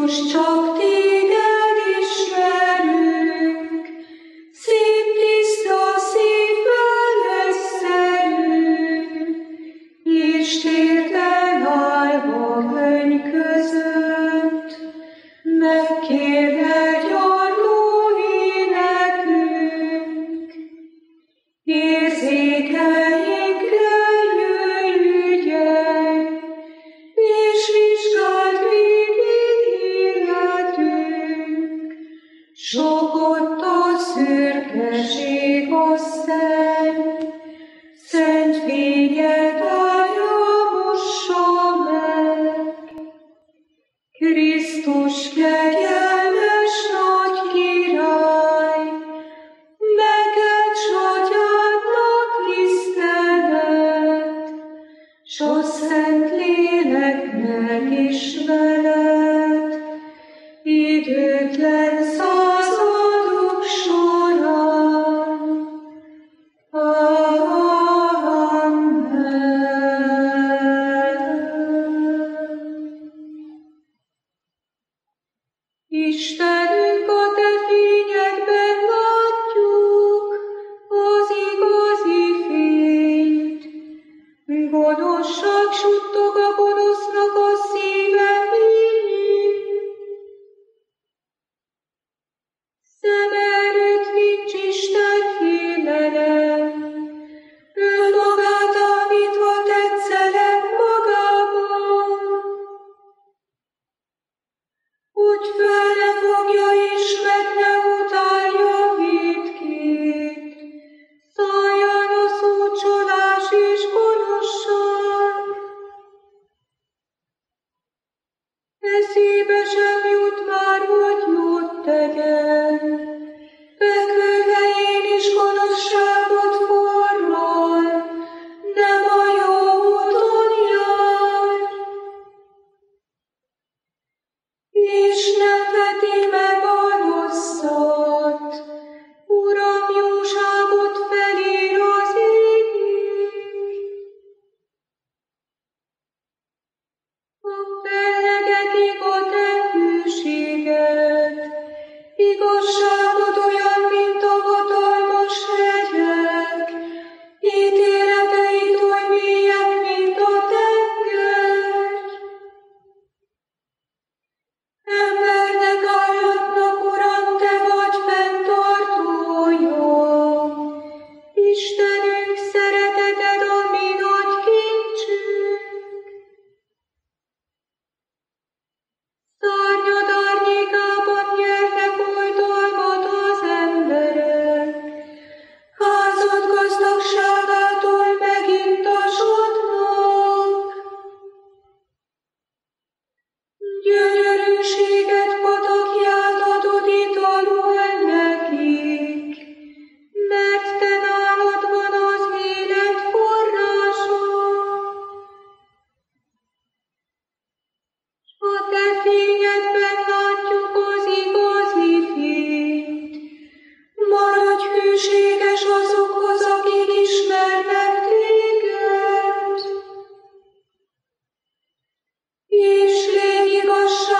Krisztus, csak téged ismerünk, szép tiszta szívvel egyszerűen, és térden állva könny között, megkérlek gyarló énekünk. Érzékenyénkre jöjj ügyelj, és vizsgáld végig életünk. Sok ott a szürkeség, a szenny, szent fényed állja mossa meg. Krisztus kegyelmes nagy király, neked s atyádnak tisztelet, s a Szentléleknek is veled, időtlen századok során. Istenünk, a te fényedben látjuk az igazi fényt. Gonoszság suttog a gonosznak a szíve fényén. Szeme előtt nincs Isten félelem, önmagát állítva tetszelem magában. Hogy fel ne fogja és meg ne utálja vétkét, szálljon a szócsolás és gonoszság. Eszébe sem jut már, hogy jót tegyen, fekvőhelyén is gonoszságot forral, nem a jó úton jár. És nem veti meg a rosszat, Uram, jóságot felír az égig. A fellegekig a te hűséged, igazságod olyan, mint a hatalmas hegyek, ítéleteid oly mélyek, mint a tenger. Embernek állatnak, Uram, te vagy fenntartója. Istenünk, szereteted a mi nagy kincsünk. Szárnyad árnyékában nyernek oltalmat az emberek, házad gazdagságától megintasodnak. Gyönyörűséged patakját adod italul nekik, mert te nálad van az élet forrása. S a te fényedben látjuk az igazi fényt. Maradj hűséges azokhoz, akik ismernek téged, és légy igazságos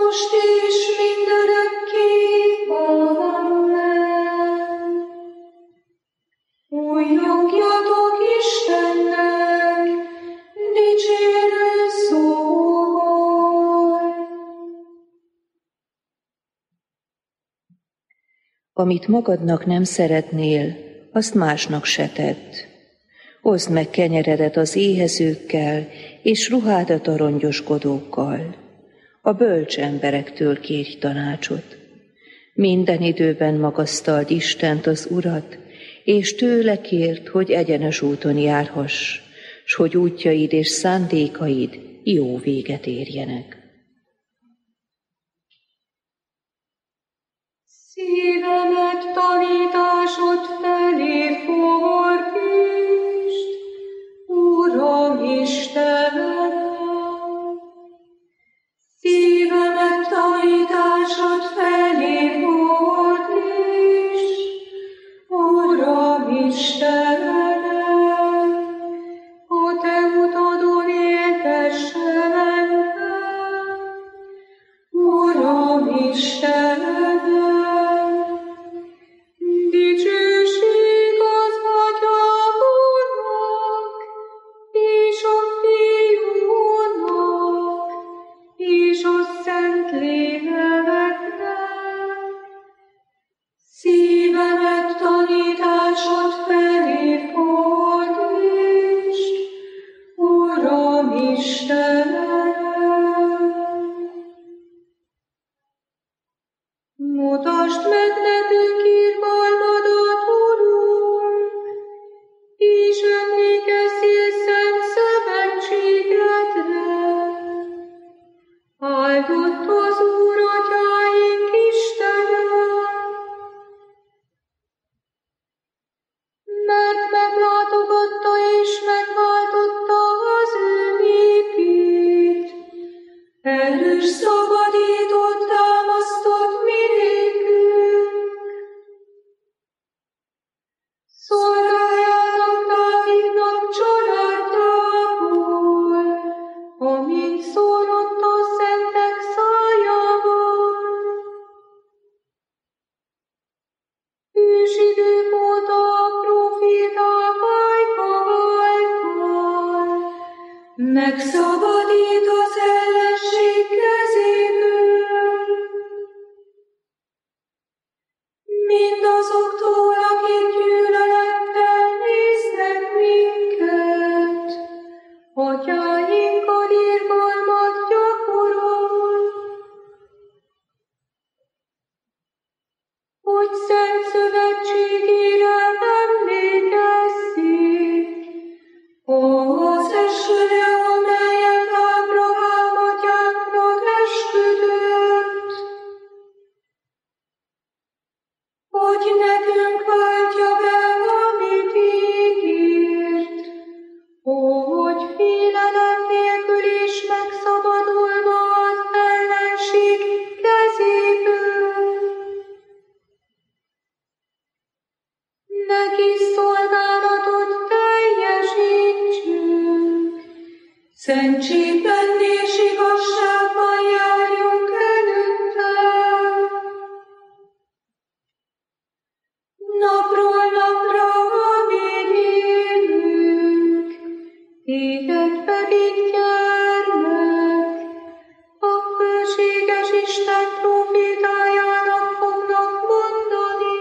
most és mindörökké. Amen. Újjongjatok Istennek dicsérő szóval. Amit magadnak nem szeretnél, azt másnak se tedd. Oszd meg kenyeredet az éhezőkkel, és ruhádat a rongyoskodókkal. A bölcs emberektől kérj tanácsot. Minden időben magasztald Istent, az Urat, és tőle kérd, hogy egyenes úton járhass, s hogy útjaid és szándékaid jó véget érjenek. Szívemet tanításod felé fordítsd, Uram Istenem. Szívemet tanításod felé fordítsd, Uram Istenem. A te utadon éltessen engem, Uram Istenem. Dicsőség az Atyának, és a Fiúnak, és a Szentléleknek. Szívemet tanításod felé fordítsd, Uram Istenem. Mutasd meg nekünk irgalmadat, Urunk, és emlékezzél szent szövetségedre. Áldott az Úr atyáink Istene, mert meglátogatta és megváltotta az ő népét. Erős szabadított, támasztott mi nékünk. Szolgáljának Dávidnak családjából, amint szólott a szentek szájával. Ősidők óta a proféták által megszabadít az ellenség kezéből. Mindazoktól, akik gyűlölettel néznek minket, atyáinkkal irgalmat gyakorol, hogy szent szövetségére emlékezzék, az esőre, amelyet Ábrahám atyánknak esküdött, hogy nekünk váltja be, amit ígért, hogy félelem nélkül is megszabadulva az ellenség kezéből. Neki szolgálatot teljesítsünk, szentségben és igazságban járjunk előtte. Napról napra, amíg élünk, téged pedig gyermek, a fölséges Isten profétájának fognak mondani.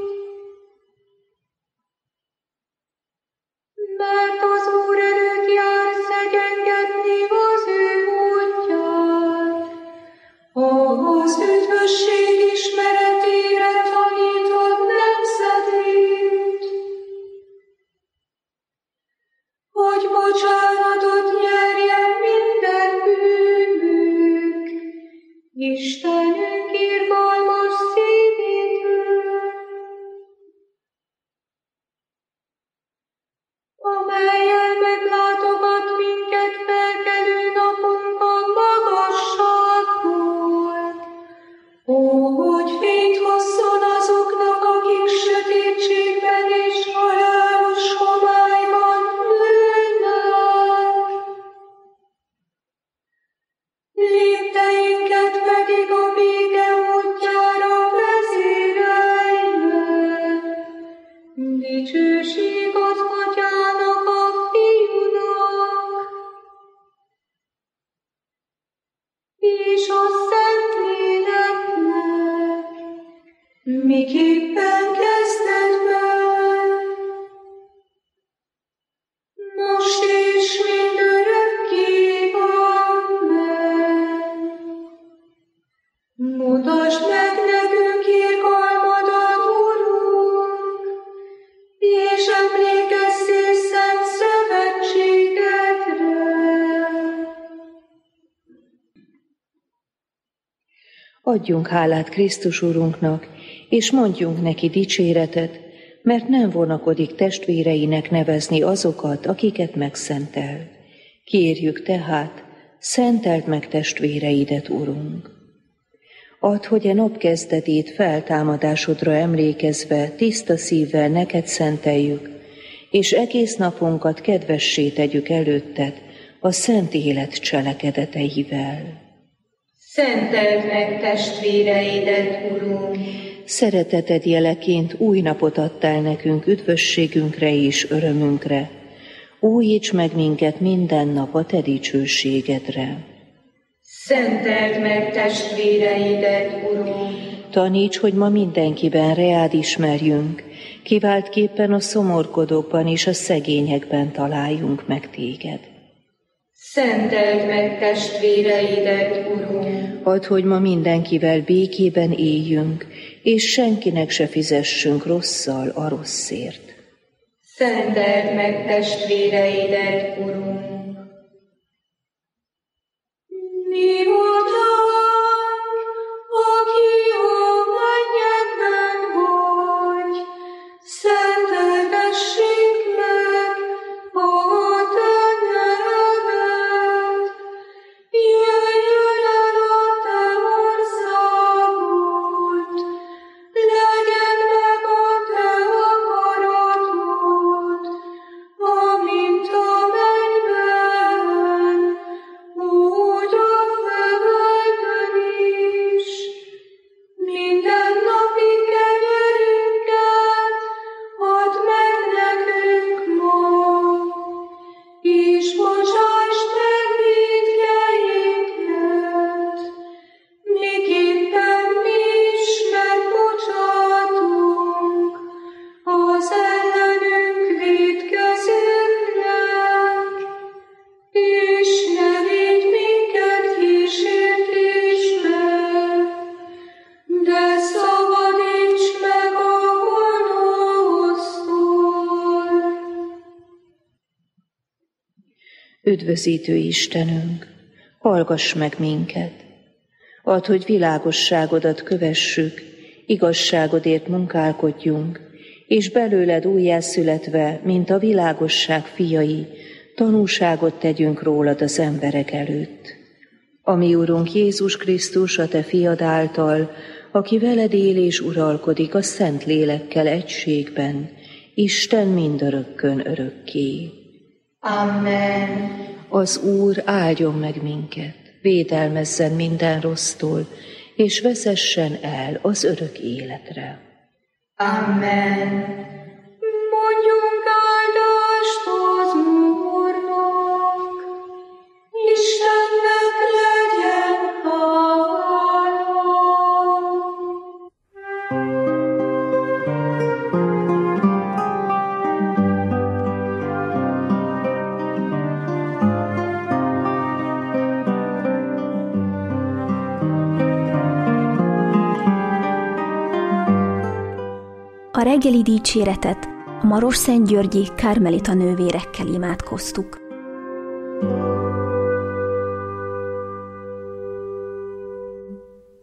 Mert az Úr előtt jár szegyengetni az ő útját, az üdvösség ismeretére tanítod nemzedét, hogy bocsánatot nyerjen minden bűnük, Istenünk irgalmas szívétől, amellyel meglátogat minket felkelő napunkon magasságból. Ó, hogy fényt hozzon azoknak, akik sötétségben és halálos homályban ülnek. Lépteinket pedig miképpen kezdetben, most és mindörökké. Amen. Mutasd meg nekünk irgalmadat, Urunk, és emlékezzél szent szövetségedre. Adjunk hálát Krisztus Urunknak, és mondjunk neki dicséretet, mert nem vonakodik testvéreinek nevezni azokat, akiket megszentel. Kérjük tehát, szenteld meg testvéreidet, Urunk. Add, hogy a nap kezdetét feltámadásodra emlékezve tiszta szívvel neked szenteljük, és egész napunkat kedvessé tegyük előtted a szent élet cselekedeteivel. Szenteld meg testvéreidet, Urunk! Szereteted jeleként új napot adtál nekünk üdvösségünkre és örömünkre. Újíts meg minket minden nap a te dicsőségedre. Szenteld meg testvéreidet, Urunk! Taníts, hogy ma mindenkiben reád ismerjünk, kiváltképpen a szomorkodókban és a szegényekben találjunk meg téged. Szenteld meg testvéreidet, Urunk! Add, hogy ma mindenkivel békében éljünk, és senkinek se fizessünk rosszal a rosszért. Szenteld meg testvéreidet, Urunk! Mi voltánk, aki a mennyekben vagy, szenteltessék meg a te neved. Jöjjön el a te országod, legyen meg a te akaratod, amint a mennyben, úgy a földön is. Mindennapi kenyerünket add meg nekünk ma, és bocsásd meg vétkeinket, miképpen mi is megbocsátunk az ellenünk vétkezőknek, és ne vigy minket kísértésbe, de szabadíts meg a gonosztól. Üdvözítő Istenünk, hallgass meg minket! Add, hogy világosságodat kövessük, igazságodért munkálkodjunk, és belőled újjászületve, mint a világosság fiai, tanúságot tegyünk rólad az emberek előtt. A mi Urunk Jézus Krisztus, a te fiad által, aki veled él és uralkodik a Szent Lélekkel egységben, Isten mindörökkön örökké. Amen. Az Úr áldjon meg minket, védelmezzen minden rossztól, és vezessen el az örök életre. Amen. Mondjunk áldást az Úrnak, Istennek legyen hála. A reggeli dicséretet a Marosszentgyörgyi Kármelita nővérekkel imádkoztuk.